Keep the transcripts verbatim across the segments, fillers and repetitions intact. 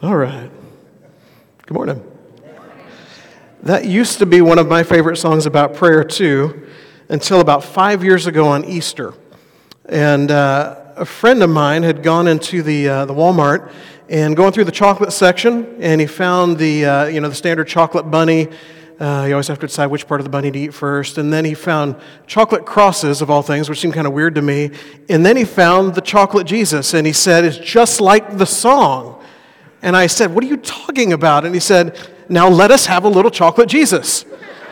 All right. Good morning. That used to be one of my favorite songs about prayer, too, until about five years ago on Easter. And uh, a friend of mine had gone into the uh, the Walmart and going through the chocolate section, and he found the uh, you know the standard chocolate bunny. Uh, you always have to decide which part of the bunny to eat first. And then he found chocolate crosses, of all things, which seemed kind of weird to me. And then he found the chocolate Jesus, and he said, "It's just like the song." And I said, "What are you talking about?" And he said, "Now let us have a little chocolate Jesus."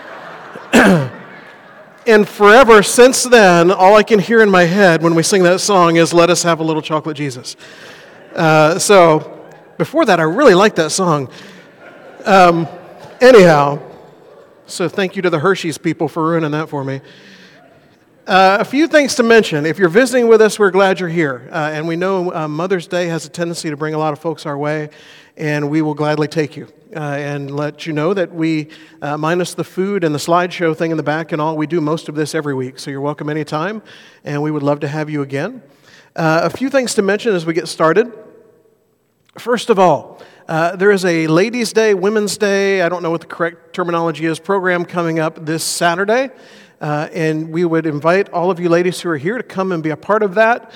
And forever since then, all I can hear in my head when we sing that song is, "Let us have a little chocolate Jesus." Uh, so before that, I really liked that song. Um, anyhow, so thank you to the Hershey's people for ruining that for me. Uh, a few things to mention. If you're visiting with us, we're glad you're here. Uh, and we know uh, Mother's Day has a tendency to bring a lot of folks our way, and we will gladly take you uh, and let you know that we, uh, minus the food and the slideshow thing in the back and all, we do most of this every week. So you're welcome anytime, and we would love to have you again. Uh, a few things to mention as we get started. First of all, uh, there is a Ladies' Day, Women's Day, I don't know what the correct terminology is, program coming up this Saturday. Uh, and we would invite all of you ladies who are here to come and be a part of that.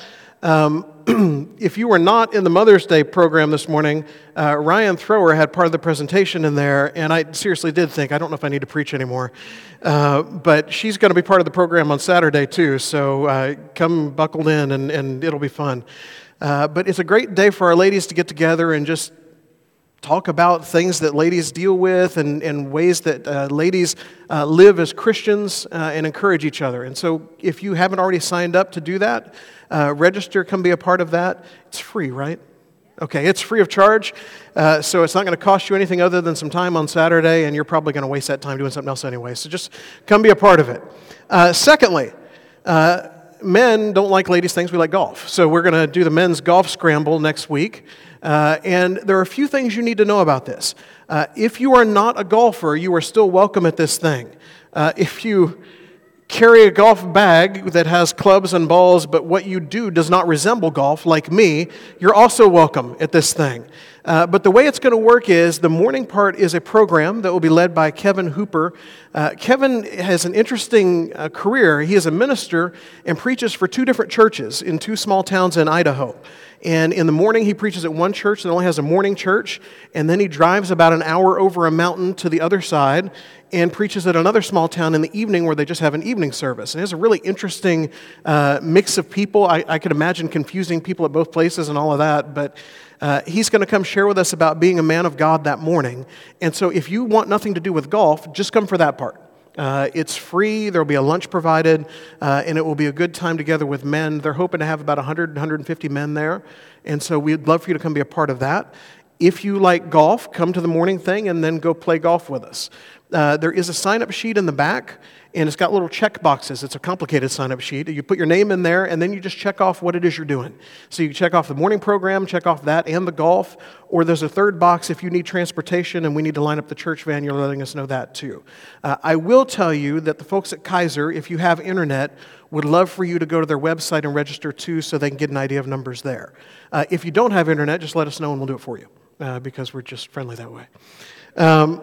Um, if you were not in the Mother's Day program this morning, uh, Ryan Thrower had part of the presentation in there, and I seriously did think, I don't know if I need to preach anymore, uh, but she's going to be part of the program on Saturday too, so uh, come buckled in and, and it'll be fun. Uh, but it's a great day for our ladies to get together and just talk about things that ladies deal with and, and ways that uh, ladies uh, live as Christians uh, and encourage each other. And so if you haven't already signed up to do that, uh, register, come be a part of that. It's free, right? Okay, it's free of charge, uh, so it's not going to cost you anything other than some time on Saturday, and you're probably going to waste that time doing something else anyway. So just come be a part of it. Uh, secondly, uh, men don't like ladies' things, we like golf. So we're going to do the men's golf scramble next week. Uh, and there are a few things you need to know about this. Uh, if you are not a golfer, you are still welcome at this thing. Uh, if you carry a golf bag that has clubs and balls, but what you do does not resemble golf, like me, you're also welcome at this thing. Uh, but the way it's going to work is the morning part is a program that will be led by Kevin Hooper. Uh, Kevin has an interesting uh, career. He is a minister and preaches for two different churches in two small towns in Idaho. And in the morning, he preaches at one church that only has a morning church, and then he drives about an hour over a mountain to the other side and preaches at another small town in the evening where they just have an evening service. And it has a really interesting uh, mix of people. I, I could imagine confusing people at both places and all of that, but uh, he's going to come share with us about being a man of God that morning. And so if you want nothing to do with golf, just come for that part. Uh, it's free, there will be a lunch provided, uh, and it will be a good time together with men. They're hoping to have about one hundred, one hundred fifty men there, and so we'd love for you to come be a part of that. If you like golf, come to the morning thing and then go play golf with us. Uh, there is a sign-up sheet in the back, and it's got little check boxes. It's a complicated sign-up sheet. You put your name in there, and then you just check off what it is you're doing. So you check off the morning program, check off that and the golf, or there's a third box if you need transportation and we need to line up the church van, you're letting us know that too. Uh, I will tell you that the folks at Kaiser, if you have internet, would love for you to go to their website and register too so they can get an idea of numbers there. Uh, if you don't have internet, just let us know and we'll do it for you uh, because we're just friendly that way. Um,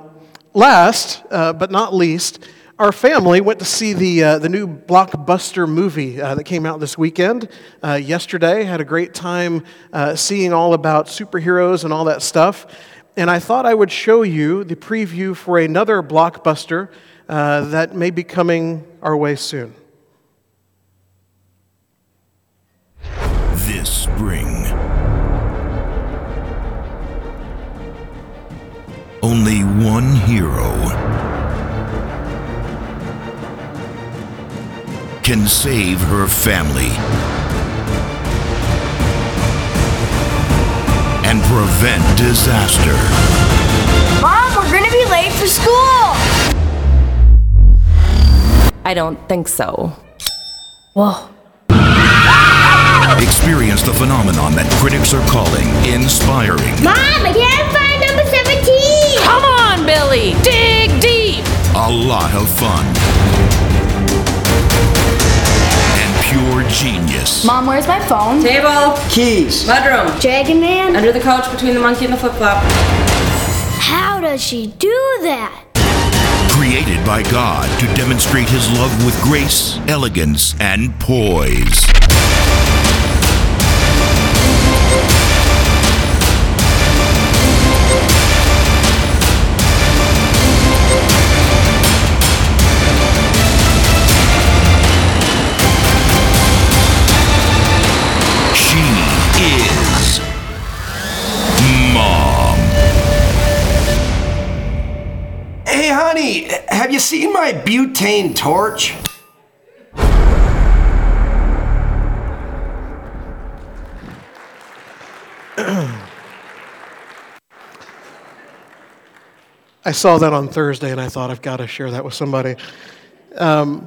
last, uh, but not least, our family went to see the uh, the new blockbuster movie uh, that came out this weekend. Uh, yesterday, had a great time uh, seeing all about superheroes and all that stuff. And I thought I would show you the preview for another blockbuster uh, that may be coming our way soon. This spring, only one hero can save her family and prevent disaster. Mom, we're gonna be late for school! I don't think so. Whoa. Experience the phenomenon that critics are calling inspiring. Mom, I can't find number seventeen! Come on, Billy! Dig deep! A lot of fun. And pure genius. Mom, where's my phone? Table. Keys. Mudroom. Dragon Man? Under the couch between the monkey and the flip-flop. How does she do that? Created by God to demonstrate his love with grace, elegance, and poise. She is Mom. Hey, honey, have you seen my butane torch? I saw that on Thursday, and I thought I've got to share that with somebody. Um,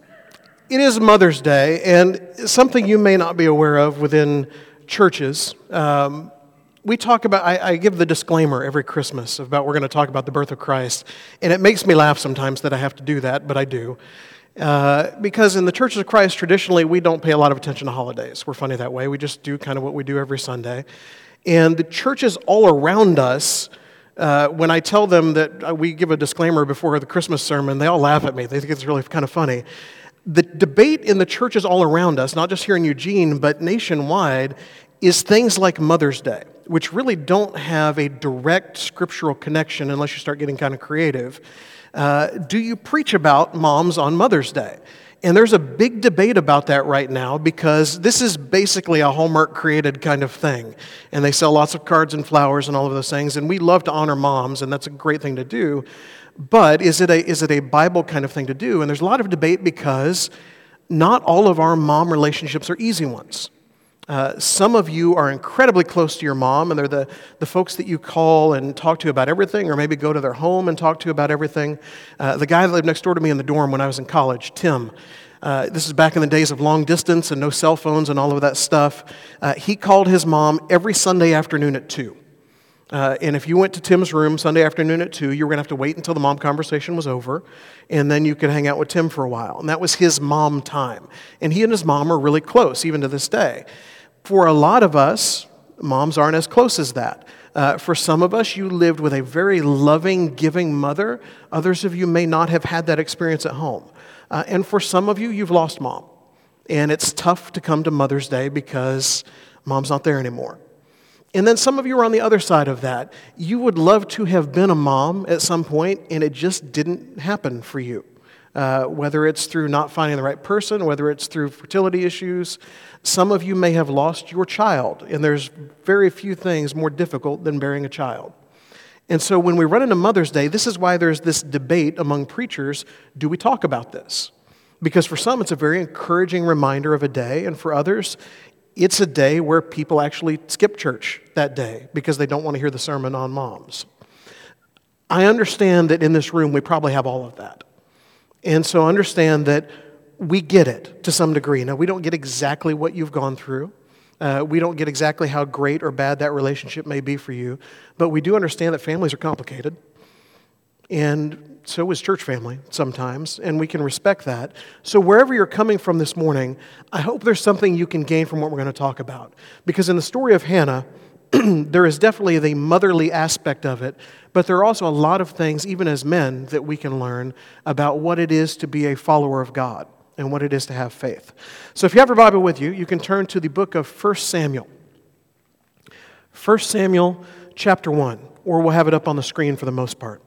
it is Mother's Day, and something you may not be aware of within churches. Um, we talk about, I, I give the disclaimer every Christmas about we're going to talk about the birth of Christ, and it makes me laugh sometimes that I have to do that, but I do. Uh, because in the Churches of Christ, traditionally, we don't pay a lot of attention to holidays. We're funny that way. We just do kind of what we do every Sunday. And the churches all around us, Uh, when I tell them that we give a disclaimer before the Christmas sermon, they all laugh at me. They think it's really kind of funny. The debate in the churches all around us, not just here in Eugene, but nationwide, is things like Mother's Day, which really don't have a direct scriptural connection unless you start getting kind of creative. Uh, do you preach about moms on Mother's Day? And there's a big debate about that right now because this is basically a Hallmark-created kind of thing. And they sell lots of cards and flowers and all of those things, and we love to honor moms, and that's a great thing to do. But is it a, is it a Bible kind of thing to do? And there's a lot of debate because not all of our mom relationships are easy ones. Uh, some of you are incredibly close to your mom, and they're the, the folks that you call and talk to about everything, or maybe go to their home and talk to about everything. Uh, the guy that lived next door to me in the dorm when I was in college, Tim, uh, this is back in the days of long distance and no cell phones and all of that stuff. Uh, he called his mom every Sunday afternoon at two. Uh, and if you went to Tim's room Sunday afternoon at two, you were going to have to wait until the mom conversation was over, and then you could hang out with Tim for a while. And that was his mom time. And he and his mom are really close, even to this day. For a lot of us, moms aren't as close as that. Uh, for some of us, you lived with a very loving, giving mother. Others of you may not have had that experience at home. Uh, and for some of you, you've lost mom. And it's tough to come to Mother's Day because mom's not there anymore. And then some of you are on the other side of that. You would love to have been a mom at some point, and it just didn't happen for you. Uh, whether it's through not finding the right person, whether it's through fertility issues. Some of you may have lost your child, and there's very few things more difficult than bearing a child. And so when we run into Mother's Day, this is why there's this debate among preachers, do we talk about this? Because for some, it's a very encouraging reminder of a day, and for others, it's a day where people actually skip church that day because they don't want to hear the sermon on moms. I understand that in this room, we probably have all of that. And so understand that we get it to some degree. Now, we don't get exactly what you've gone through. Uh, we don't get exactly how great or bad that relationship may be for you. But we do understand that families are complicated. And so is church family sometimes. And we can respect that. So wherever you're coming from this morning, I hope there's something you can gain from what we're going to talk about. Because in the story of Hannah, there is definitely the motherly aspect of it, but there are also a lot of things, even as men, that we can learn about what it is to be a follower of God and what it is to have faith. So if you have your Bible with you, you can turn to the book of First Samuel. First Samuel chapter one, or we'll have it up on the screen for the most part.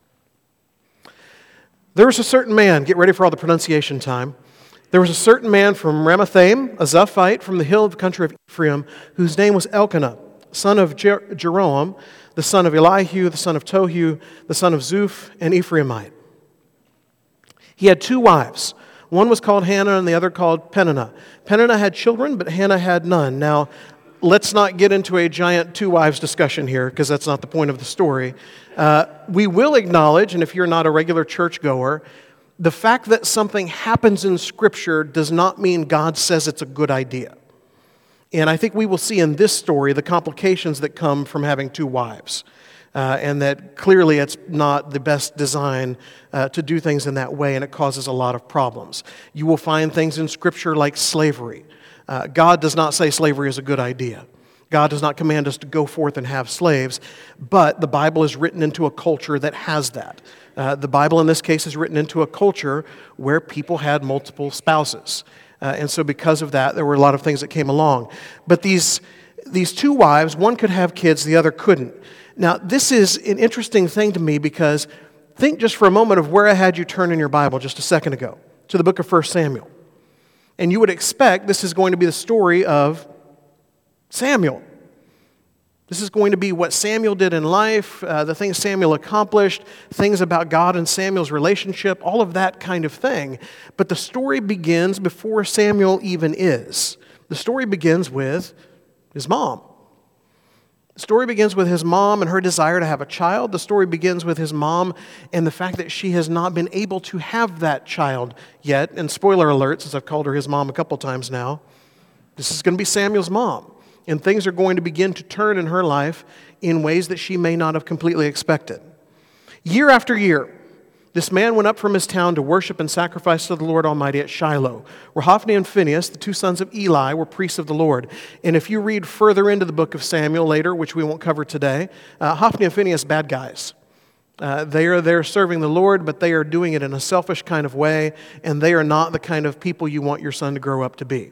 There was a certain man, get ready for all the pronunciation time. There was a certain man from Ramathaim, a Zuphite from the hill of the country of Ephraim, whose name was Elkanah, son of Jer- Jeroam, the son of Elihu, the son of Tohu, the son of Zuph, an Ephraimite. He had two wives. One was called Hannah and the other called Peninnah. Peninnah had children, but Hannah had none. Now, let's not get into a giant two wives discussion here, because that's not the point of the story. Uh, we will acknowledge, and if you're not a regular churchgoer, the fact that something happens in Scripture does not mean God says it's a good idea. And I think we will see in this story the complications that come from having two wives. Uh, and that clearly it's not the best design uh, to do things in that way, and it causes a lot of problems. You will find things in Scripture like slavery. Uh, God does not say slavery is a good idea. God does not command us to go forth and have slaves, but the Bible is written into a culture that has that. Uh, the Bible in this case is written into a culture where people had multiple spouses. Uh, and so because of that, there were a lot of things that came along. But these, these two wives, one could have kids, the other couldn't. Now, this is an interesting thing to me because think just for a moment of where I had you turn in your Bible just a second ago, to the book of First Samuel. And you would expect this is going to be the story of Samuel. This is going to be what Samuel did in life, uh, the things Samuel accomplished, things about God and Samuel's relationship, all of that kind of thing. But the story begins before Samuel even is. The story begins with his mom. The story begins with his mom and her desire to have a child. The story begins with his mom and the fact that she has not been able to have that child yet. And spoiler alert, since I've called her his mom a couple times now, this is going to be Samuel's mom. And things are going to begin to turn in her life in ways that she may not have completely expected. Year after year, this man went up from his town to worship and sacrifice to the Lord Almighty at Shiloh, where Hophni and Phinehas, the two sons of Eli, were priests of the Lord. And if you read further into the book of Samuel later, which we won't cover today, uh, Hophni and Phinehas, bad guys. Uh, they are there serving the Lord, but they are doing it in a selfish kind of way, and they are not the kind of people you want your son to grow up to be.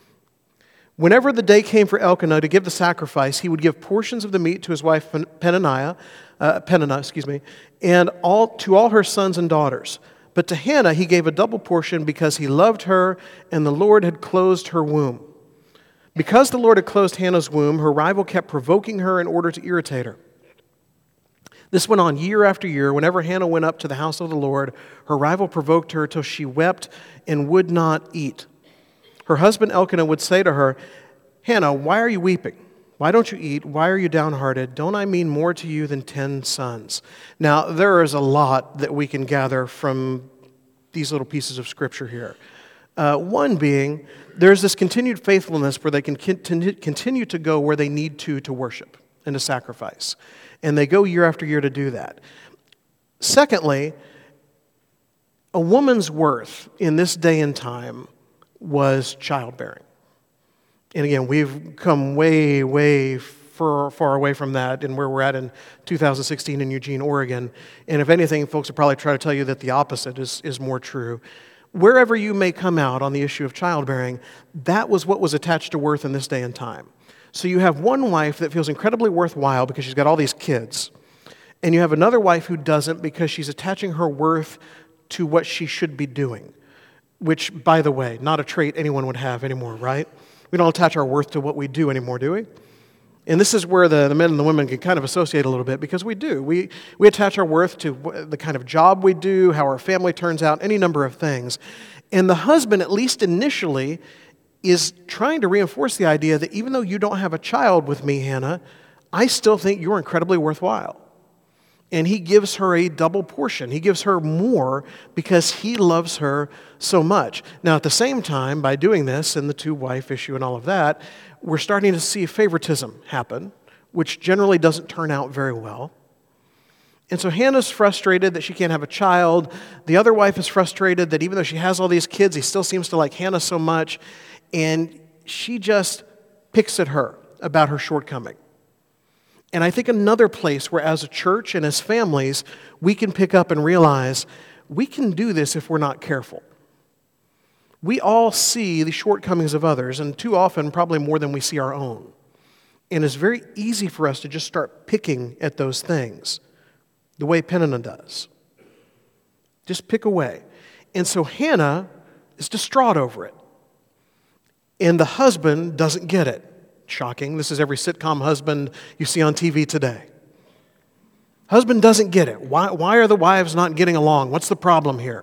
Whenever the day came for Elkanah to give the sacrifice, he would give portions of the meat to his wife Peninnah, uh, Peninnah, excuse me, and all to all her sons and daughters. But to Hannah he gave a double portion because he loved her, and the Lord had closed her womb. Because the Lord had closed Hannah's womb, her rival kept provoking her in order to irritate her. This went on year after year. Whenever Hannah went up to the house of the Lord, her rival provoked her till she wept and would not eat. Her husband Elkanah would say to her, "Hannah, why are you weeping? Why don't you eat? Why are you downhearted? Don't I mean more to you than ten sons?" Now, there is a lot that we can gather from these little pieces of Scripture here. Uh, one being, there's this continued faithfulness where they can continue to go where they need to to worship and to sacrifice. And they go year after year to do that. Secondly, a woman's worth in this day and time was childbearing. And again, we've come way, way far, far away from that and where we're at in two thousand sixteen in Eugene, Oregon. And if anything, folks will probably try to tell you that the opposite is, is more true. Wherever you may come out on the issue of childbearing, that was what was attached to worth in this day and time. So you have one wife that feels incredibly worthwhile because she's got all these kids. And you have another wife who doesn't because she's attaching her worth to what she should be doing. Which, by the way, not a trait anyone would have anymore, right? We don't attach our worth to what we do anymore, do we? And this is where the, the men and the women can kind of associate a little bit because we do. We, we attach our worth to the kind of job we do, how our family turns out, any number of things. And the husband, at least initially, is trying to reinforce the idea that even though you don't have a child with me, Hannah, I still think you're incredibly worthwhile. And he gives her a double portion. He gives her more because he loves her so much. Now, at the same time, by doing this and the two-wife issue and all of that, we're starting to see favoritism happen, which generally doesn't turn out very well. And so Hannah's frustrated that she can't have a child. The other wife is frustrated that even though she has all these kids, he still seems to like Hannah so much. And she just picks at her about her shortcoming. And I think another place where as a church and as families, we can pick up and realize we can do this if we're not careful. We all see the shortcomings of others, and too often probably more than we see our own. And it's very easy for us to just start picking at those things, the way Peninnah does. Just pick away. And so Hannah is distraught over it. And the husband doesn't get it. Shocking. This is every sitcom husband you see on T V today. Husband doesn't get it. Why, why are the wives not getting along? What's the problem here?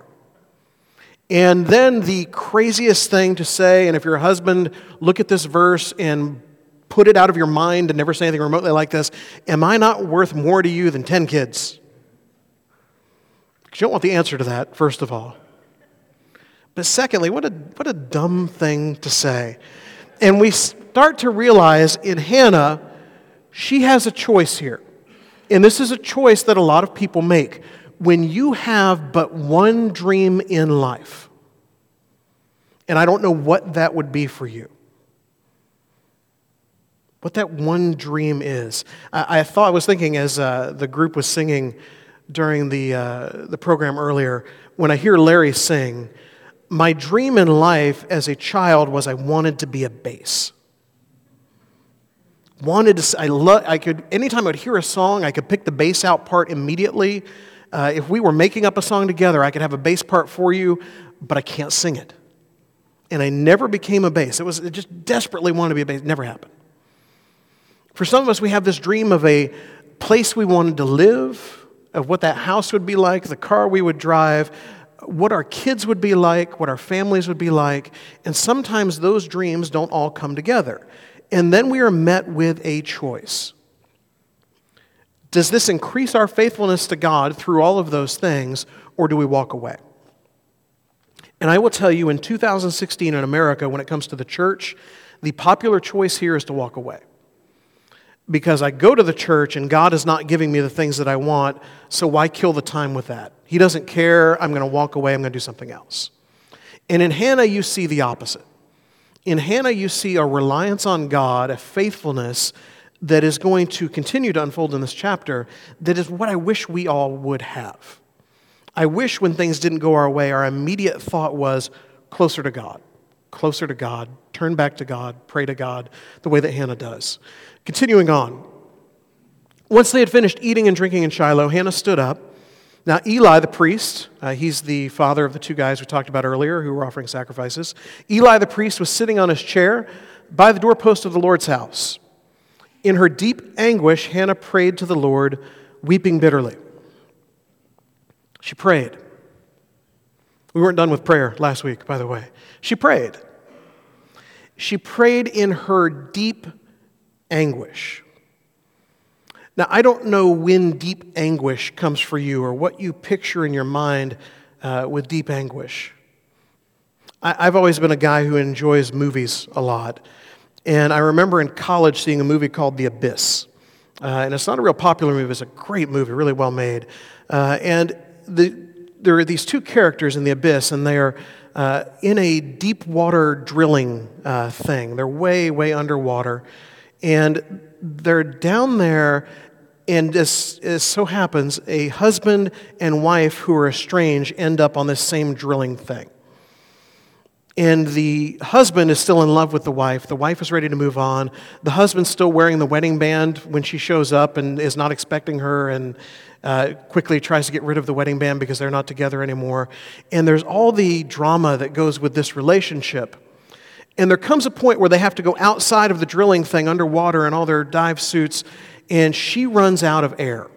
And then the craziest thing to say, and if you're a husband, look at this verse and put it out of your mind and never say anything remotely like this. Am I not worth more to you than ten kids? Because you don't want the answer to that, first of all. But secondly, what a, what a dumb thing to say. And we start to realize in Hannah, she has a choice here. And this is a choice that a lot of people make. When you have but one dream in life, and I don't know what that would be for you, what that one dream is. I, I thought, I was thinking as uh, the group was singing during the, uh, the program earlier, when I hear Larry sing, my dream in life as a child was I wanted to be a bass. Wanted to, I love, I could, anytime I'd hear a song, I could pick the bass out part immediately. Uh, if we were making up a song together, I could have a bass part for you, but I can't sing it. And I never became a bass. It was, it just desperately wanted to be a bass. It never happened. For some of us, we have this dream of a place we wanted to live, of what that house would be like, the car we would drive, what our kids would be like, what our families would be like, and sometimes those dreams don't all come together. And then we are met with a choice. Does this increase our faithfulness to God through all of those things, or do we walk away? And I will tell you, in two thousand sixteen in America, when it comes to the church, the popular choice here is to walk away. Because I go to the church and God is not giving me the things that I want, so why kill the time with that? He doesn't care, I'm going to walk away, I'm going to do something else. And in Hannah, you see the opposite. In Hannah, you see a reliance on God, a faithfulness that is going to continue to unfold in this chapter, that is what I wish we all would have. I wish when things didn't go our way, our immediate thought was closer to God, closer to God, turn back to God, pray to God, the way that Hannah does. Continuing on. Once they had finished eating and drinking in Shiloh, Hannah stood up. Now Eli the priest, uh, he's the father of the two guys we talked about earlier who were offering sacrifices. Eli the priest was sitting on his chair by the doorpost of the Lord's house. In her deep anguish, Hannah prayed to the Lord, weeping bitterly. She prayed. We weren't done with prayer last week, by the way. She prayed. She prayed in her deep anguish. Now, I don't know when deep anguish comes for you or what you picture in your mind uh, with deep anguish. I, I've always been a guy who enjoys movies a lot. And I remember in college seeing a movie called The Abyss. Uh, and it's not a real popular movie. It's a great movie, really well made. Uh, and the, there are these two characters in The Abyss, and they are uh, in a deep water drilling uh, thing. They're way, way underwater. And they're down there, and as, as so happens, a husband and wife who are estranged end up on this same drilling thing. And the husband is still in love with the wife. The wife is ready to move on. The husband's still wearing the wedding band when she shows up and is not expecting her, and uh, quickly tries to get rid of the wedding band because they're not together anymore. And there's all the drama that goes with this relationship. And there comes a point where they have to go outside of the drilling thing underwater in all their dive suits, and she runs out of air.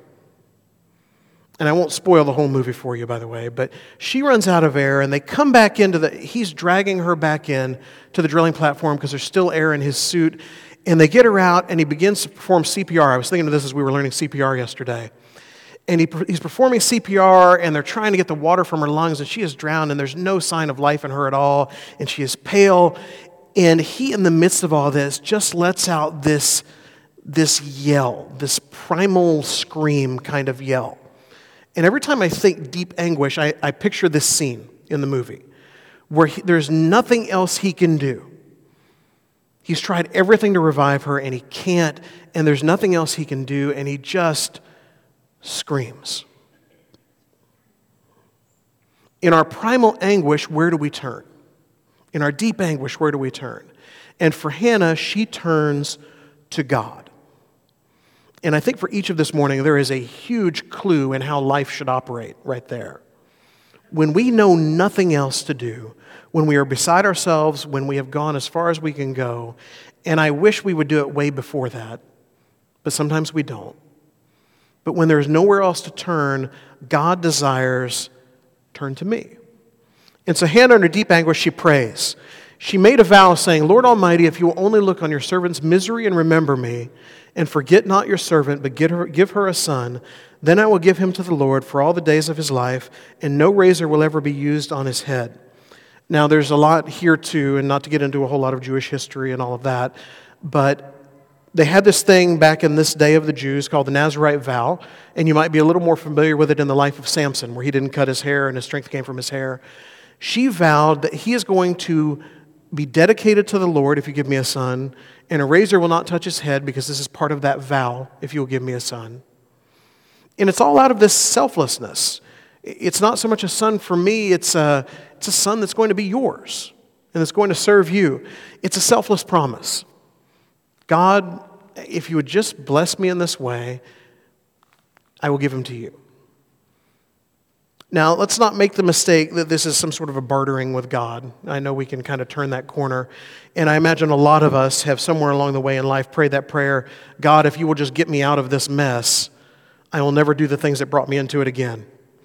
And I won't spoil the whole movie for you, by the way, but she runs out of air, and they come back into the, he's dragging her back in to the drilling platform because there's still air in his suit, and they get her out, and he begins to perform C P R. I was thinking of this as we were learning C P R yesterday. And he, he's performing C P R, and they're trying to get the water from her lungs, and she is drowned, and there's no sign of life in her at all, and she is pale. And he, in the midst of all this, just lets out this, this yell, this primal scream kind of yell. And every time I think deep anguish, I, I picture this scene in the movie where he, there's nothing else he can do. He's tried everything to revive her, and he can't, and there's nothing else he can do, and he just screams. In our primal anguish, where do we turn? In our deep anguish, where do we turn? And for Hannah, she turns to God. And I think for each of this morning, there is a huge clue in how life should operate right there. When we know nothing else to do, when we are beside ourselves, when we have gone as far as we can go, and I wish we would do it way before that, but sometimes we don't. But when there's nowhere else to turn, God desires, turn to me. And so Hannah, in her deep anguish, she prays. She made a vow saying, Lord Almighty, if you will only look on your servant's misery and remember me, and forget not your servant, but give her, give her a son, then I will give him to the Lord for all the days of his life, and no razor will ever be used on his head. Now, there's a lot here too, and not to get into a whole lot of Jewish history and all of that, but They had this thing back in this day of the Jews called the Nazirite vow, and you might be a little more familiar with it in the life of Samson, where he didn't cut his hair and his strength came from his hair. She vowed that he is going to be dedicated to the Lord if you give me a son, and a razor will not touch his head because this is part of that vow if you will give me a son. And it's all out of this selflessness. It's not so much a son for me, it's a, it's a son that's going to be yours and that's going to serve you. It's a selfless promise. God, if you would just bless me in this way, I will give him to you. Now, let's not make the mistake that this is some sort of a bartering with God. I know we can kind of turn that corner. And I imagine a lot of us have somewhere along the way in life prayed that prayer, God, if you will just get me out of this mess, I will never do the things that brought me into it again.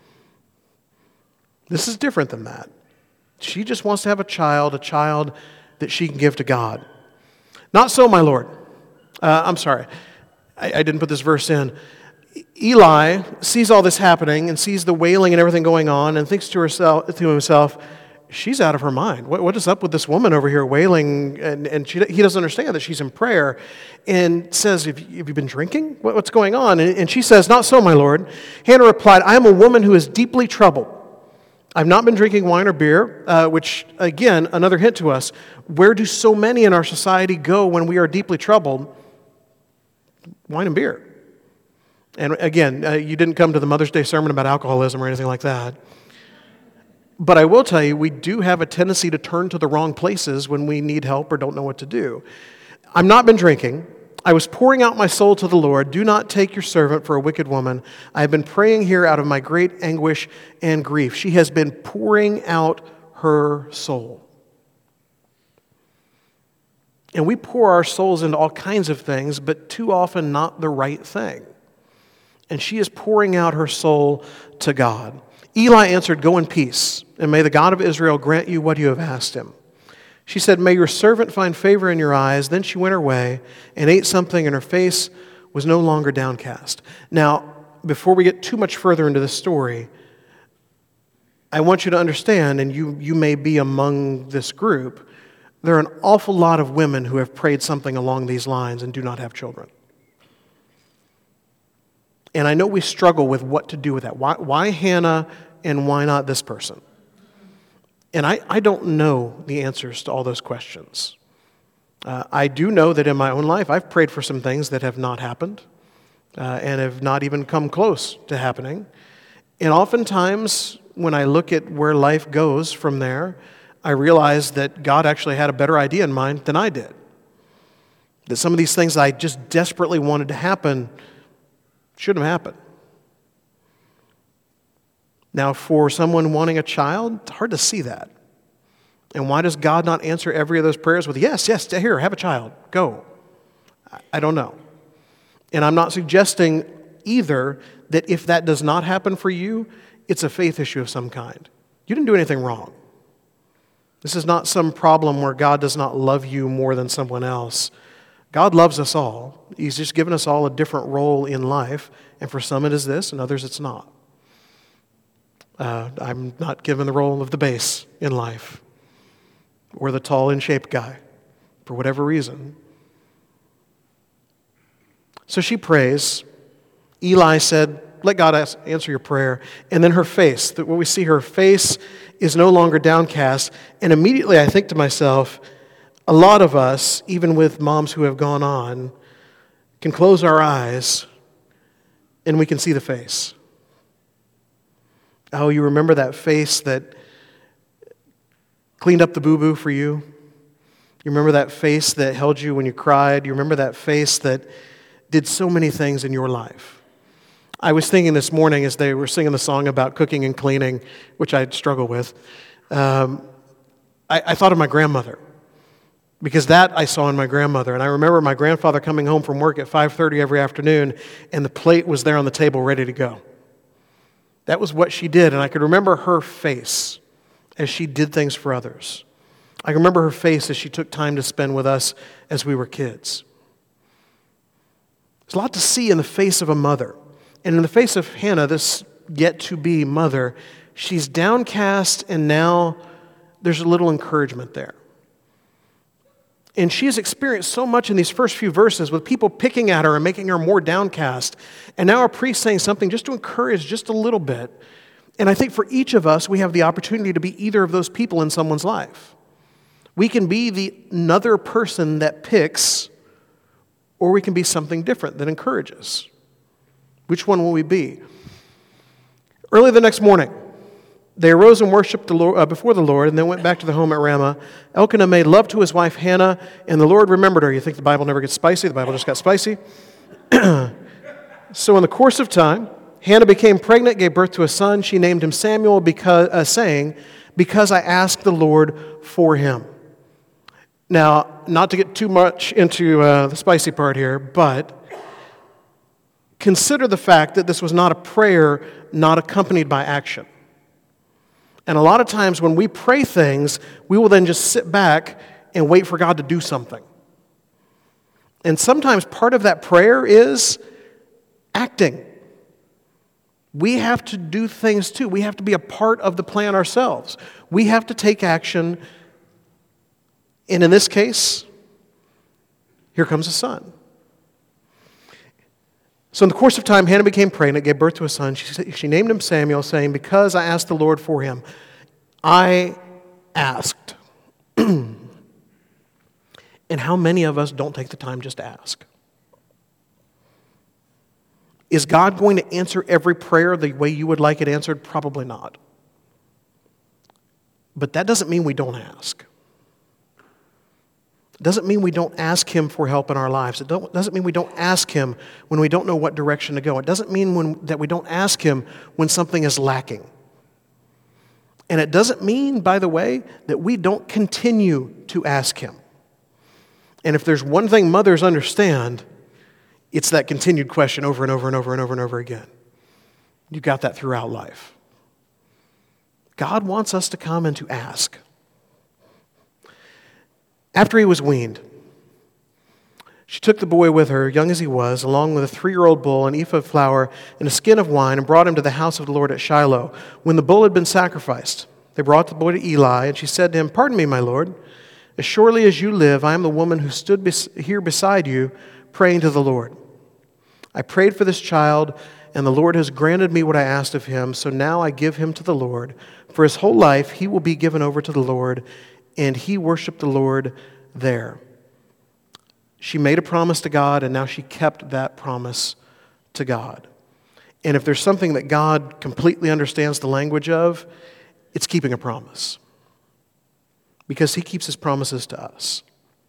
This is different than that. She just wants to have a child, a child that she can give to God. Not so, my Lord. Uh, I'm sorry. I, I didn't put this verse in. Eli sees all this happening and sees the wailing and everything going on and thinks to herself, to himself, she's out of her mind. What, what is up with this woman over here wailing? And, and she, he doesn't understand that she's in prayer and says, have you, have you been drinking? What, what's going on? And, and she says, not so, my Lord. Hannah replied, I am a woman who is deeply troubled. I've not been drinking wine or beer, uh, which, again, another hint to us. Where do so many in our society go when we are deeply troubled? Wine and beer. And again, uh, you didn't come to the Mother's Day sermon about alcoholism or anything like that. But I will tell you, we do have a tendency to turn to the wrong places when we need help or don't know what to do. I've not been drinking. I was pouring out my soul to the Lord. Do not take your servant for a wicked woman. I have been praying here out of my great anguish and grief. She has been pouring out her soul. And we pour our souls into all kinds of things, but too often not the right thing. And she is pouring out her soul to God. Eli answered, go in peace, and may the God of Israel grant you what you have asked him. She said, may your servant find favor in your eyes. Then she went her way and ate something, and her face was no longer downcast. Now, before we get too much further into this story, I want you to understand, and you, you may be among this group, there are an awful lot of women who have prayed something along these lines and do not have children. And I know we struggle with what to do with that. Why, why Hannah and why not this person? And I, I don't know the answers to all those questions. Uh, I do know that in my own life, I've prayed for some things that have not happened uh, and have not even come close to happening. And oftentimes, when I look at where life goes from there, I realize that God actually had a better idea in mind than I did. That some of these things I just desperately wanted to happen shouldn't have happened. Now, for someone wanting a child, it's hard to see that. And why does God not answer every of those prayers with, yes, yes, here, have a child, go? I don't know. And I'm not suggesting either that if that does not happen for you, it's a faith issue of some kind. You didn't do anything wrong. This is not some problem where God does not love you more than someone else. God loves us all. He's just given us all a different role in life. And for some it is this, and others it's not. Uh, I'm not given the role of the bass in life or the tall in shape guy for whatever reason. So she prays. Eli said, let God ask, answer your prayer. And then her face, that what we see, her face is no longer downcast. And immediately I think to myself, a lot of us, even with moms who have gone on, can close our eyes and we can see the face. Oh, you remember that face that cleaned up the boo-boo for you? You remember that face that held you when you cried? You remember that face that did so many things in your life? I was thinking this morning as they were singing the song about cooking and cleaning, which I struggle with, um, I, I thought of my grandmother. Because that I saw in my grandmother. And I remember my grandfather coming home from work at five thirty every afternoon, and the plate was there on the table ready to go. That was what she did, and I could remember her face as she did things for others. I can remember her face as she took time to spend with us as we were kids. There's a lot to see in the face of a mother. And in the face of Hannah, this yet-to-be mother, she's downcast, and now there's a little encouragement there. And she has experienced so much in these first few verses with people picking at her and making her more downcast. And now our priest saying something just to encourage just a little bit. And I think for each of us, we have the opportunity to be either of those people in someone's life. We can be the another person that picks, or we can be something different that encourages. Which one will we be? Early the next morning, they arose and worshipped the Lord, uh, before the Lord, and then went back to the home at Ramah. Elkanah made love to his wife Hannah, and the Lord remembered her. You think the Bible never gets spicy? The Bible just got spicy. So in the course of time, Hannah became pregnant, gave birth to a son. She named him Samuel, because, uh, saying, "Because I asked the Lord for him." Now, not to get too much into uh, the spicy part here, but consider the fact that this was not a prayer not accompanied by action. And a lot of times when we pray things, we will then just sit back and wait for God to do something. And sometimes part of that prayer is acting. We have to do things too. We have to be a part of the plan ourselves. We have to take action. And in this case, here comes a son. So in the course of time, Hannah became pregnant, gave birth to a son. She, she named him Samuel, saying, "Because I asked the Lord for him." I asked. And how many of us don't take the time just to ask? Is God going to answer every prayer the way you would like it answered? Probably not. But that doesn't mean we don't ask. It doesn't mean we don't ask Him for help in our lives. It don't, doesn't mean we don't ask Him when we don't know what direction to go. It doesn't mean when, that we don't ask Him when something is lacking. And it doesn't mean, by the way, that we don't continue to ask Him. And if there's one thing mothers understand, it's that continued question over and over and over and over and over again. You got that throughout life. God wants us to come and to ask. After he was weaned, she took the boy with her, young as he was, along with a three-year-old bull, an ephah of flour, and a skin of wine, and brought him to the house of the Lord at Shiloh. When the bull had been sacrificed, they brought the boy to Eli, and she said to him, "Pardon me, my lord. As surely as you live, I am the woman who stood bes- here beside you, praying to the Lord. I prayed for this child, and the Lord has granted me what I asked of him, so now I give him to the Lord. For his whole life he will be given over to the Lord," and he worshiped the Lord there. She made a promise to God, and now she kept that promise to God. And if there's something that God completely understands the language of, it's keeping a promise. Because He keeps His promises to us.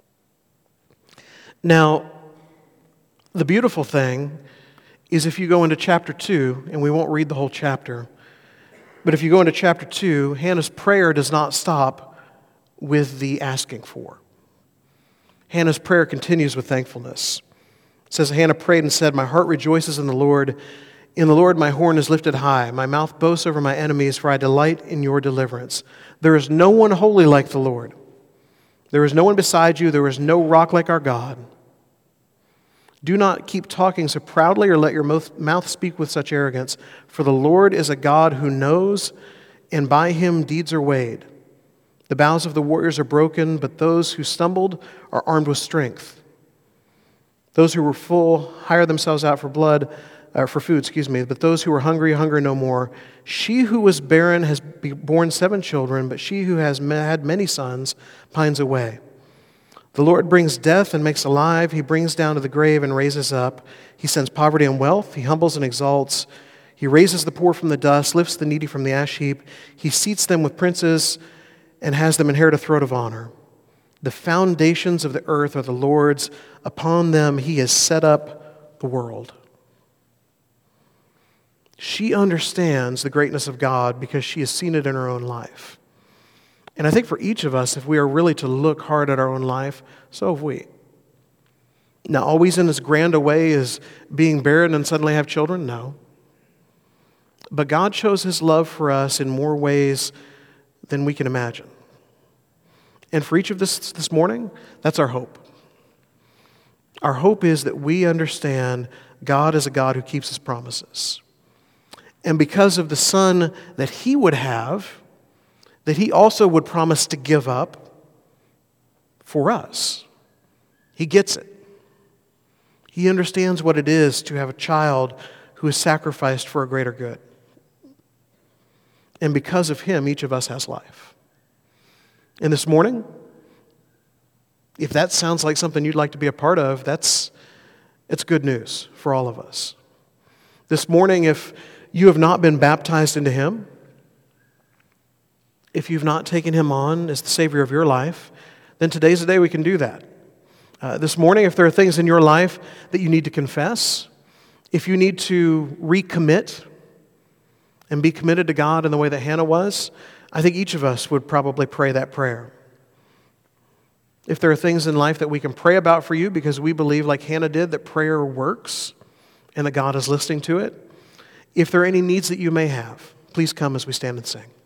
Now, the beautiful thing is if you go into chapter two, and we won't read the whole chapter, but if you go into chapter two, Hannah's prayer does not stop with the asking for. Hannah's prayer continues with thankfulness. It says, Hannah prayed and said, "My heart rejoices in the Lord. In the Lord my horn is lifted high. My mouth boasts over my enemies, for I delight in your deliverance. There is no one holy like the Lord. There is no one beside you. There is no rock like our God. Do not keep talking so proudly or let your mouth speak with such arrogance, for the Lord is a God who knows, and by Him deeds are weighed. The bows of the warriors are broken, but those who stumbled are armed with strength. Those who were full hire themselves out for blood, uh, for food, excuse me, but those who are hungry, hunger no more. She who was barren has borne seven children, but she who has had many sons pines away. The Lord brings death and makes alive. He brings down to the grave and raises up. He sends poverty and wealth. He humbles and exalts. He raises the poor from the dust, lifts the needy from the ash heap. He seats them with princes and has them inherit a throne of honor. The foundations of the earth are the Lord's. Upon them He has set up the world." She understands the greatness of God because she has seen it in her own life. And I think for each of us, if we are really to look hard at our own life, so have we. Now, always in as grand a way as being barren and suddenly have children? No. But God shows His love for us in more ways than we can imagine. And for each of us this morning, that's our hope. Our hope is that we understand God is a God who keeps His promises. And because of the Son that He would have, that He also would promise to give up for us. He gets it. He understands what it is to have a child who is sacrificed for a greater good. And because of him, each of us has life. And this morning, if that sounds like something you'd like to be a part of, that's it's good news for all of us. This morning, if you have not been baptized into him, if you've not taken him on as the Savior of your life, then today's the day we can do that. Uh, this morning, if there are things in your life that you need to confess, if you need to recommit and be committed to God in the way that Hannah was, I think each of us would probably pray that prayer. If there are things in life that we can pray about for you because we believe, like Hannah did, that prayer works and that God is listening to it, if there are any needs that you may have, please come as we stand and sing.